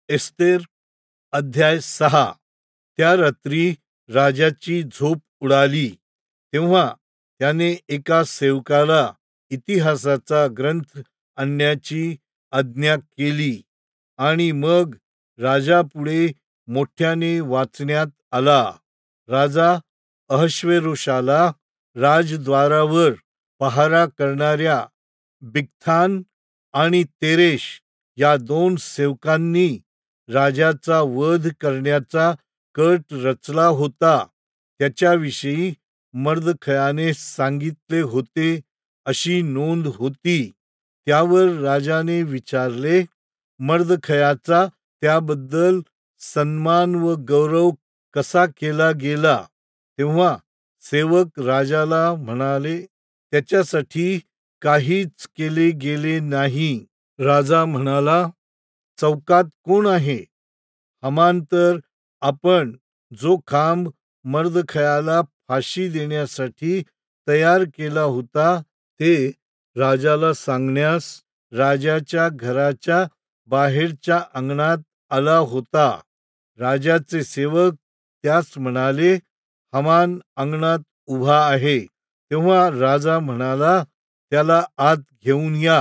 Esther अध्याय 6. त्या रात्री राजाची झोप उडाली. तेव्हा त्याने एका सेवकाला इतिहासाचा ग्रंथ आणण्याची आज्ञा केली आणि मग राजापुढे मोठ्याने वाचण्यात आला. राजा अहश्वेरोशाला राजद्वारावर पहारा करणाऱ्या बिगथान आणि तेरेश या 2 सेवकांनी राजाचा वध करण्याचा कट रचला होता. त्याच्याविषयी मर्दखयाने सांगितले होते अशी नोंद होती. त्यावर राजाने विचारले. मर्दखयाचा त्याबद्दल सन्मान व गौरव कसा केला गेला. तेव्हा सेवक राजाला म्हणाले, त्याच्यासाठी काहीच केले गेले नाही. राजा म्हणाला, चौकात कोण आहे? हमान तर आपण जो खांब मर्दखयाला फाशी देण्यासाठी तयार केला होता ते राजाला सांगण्यास राजाच्या घराच्या बाहेरच्या अंगणात आला होता. राजाचे सेवक त्यास म्हणाले, हमान अंगणात उभा आहे. तेव्हा राजा म्हणाला, त्याला आत घेऊन या.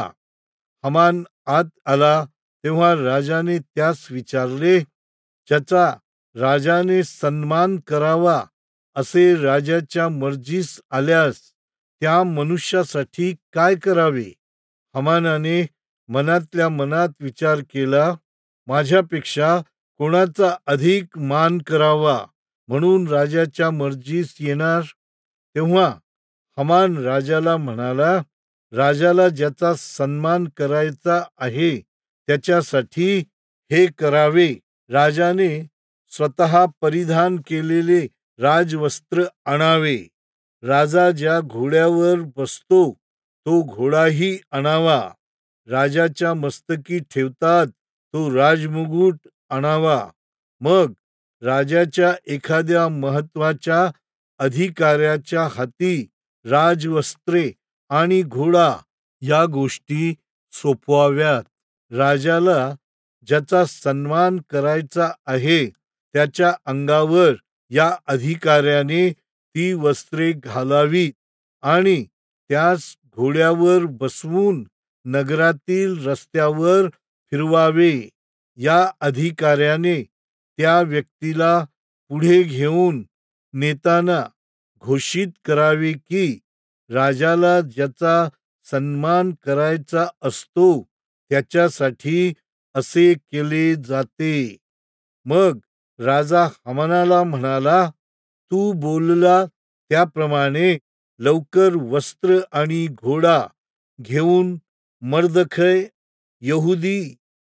हमान आत आला. तेव्हा राजाने त्यास विचारले, ज्याचा राजाने सन्मान करावा असे राजाच्या मर्जीस आल्यास त्या मनुष्यासाठी काय करावे? हमानाने मनातल्या मनात विचार केला, माझ्यापेक्षा कोणाचा अधिक मान करावा म्हणून राजाच्या मर्जीस येणार. तेव्हा हमान राजाला म्हणाला, राजाला ज्याचा सन्मान करायचा आहे त्याच्यासाठी हे करावे. राजाने स्वतः परिधान केलेले राजवस्त्र आणावे. राजा ज्या घोड्यावर बसतो तो घोडाही आणावा. राजाच्या मस्तकी ठेवतात तो राजमुकुट आणावा. मग राजाच्या एखाद्या महत्वाच्या अधिकाऱ्याच्या हाती राजवस्त्रे आणि घोडा या गोष्टी सोपवाव्यात. राजाला ज्याचा सन्मान करायचा आहे त्याच्या अंगावर या अधिकाऱ्याने ती वस्त्रे घालावीत आणि त्यास घोड्यावर बसवून नगरातील रस्त्यावर फिरवावे. या अधिकाऱ्याने त्या व्यक्तीला पुढे घेऊन नेताना घोषित करावे की राजाला ज्याचा सन्मान करायचा असतो त्याच्यासाठी असे केले जाते. मग राजा हमानाला म्हणाला, तू बोलला त्याप्रमाणे लवकर वस्त्र आणि घोडा घेऊन मर्दखय यहुदी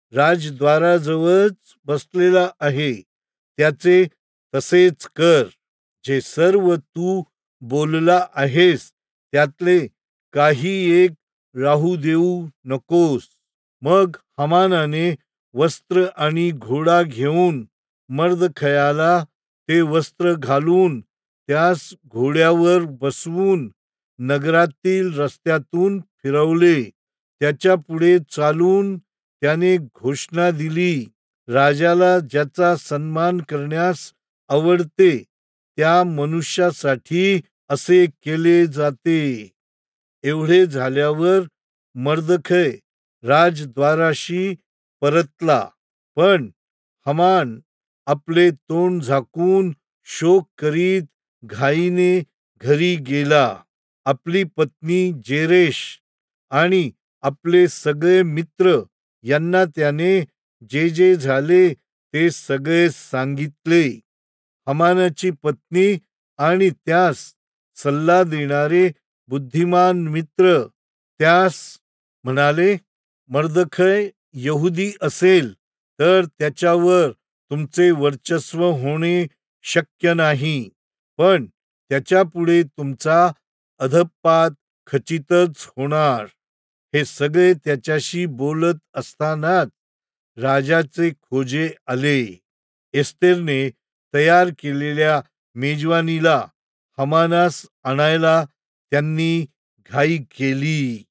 राजद्वाराजवळच बसलेला आहे त्याचे तसेच कर. जे सर्व तू बोलला आहेस त्यातले काही एक राहू देऊ नकोस. मग हमानाने वस्त्र आणि घोडा घेऊन मर्दखयाला ते वस्त्र घालून त्यास घोड्यावर बसवून नगरातील रस्त्यातून फिरवले. त्याच्या पुढे चालून त्याने घोषणा दिली, राजाला ज्याचा सन्मान करण्यास आवडते त्या मनुष्यासाठी असे केले जाते. एवढे झाल्यावर मर्दखय राजद्वाराशी परतला. पण हमान आपले तोंड झाकून शोक करीत घाईने घरी गेला. आपली पत्नी जेरेश आणि आपले सगळे मित्र यांना त्याने जे जे झाले ते सगळे सांगितले. हमानाची पत्नी आणि त्यास सल्ला देणारे बुद्धिमान मित्र त्यास म्हणाले, मर्दखय यहुदी असेल तर त्याच्यावर तुमचे वर्चस्व होणे शक्य नाही, पण त्याच्यापुढे तुमचा अधःपात खचितच होणार. हे सगळे त्याच्याशी बोलत असतानाच राजाचे खोजे आले. एस्तेरने तयार केलेल्या मेजवानीला हमानास आणायला त्यांनी घाई केली.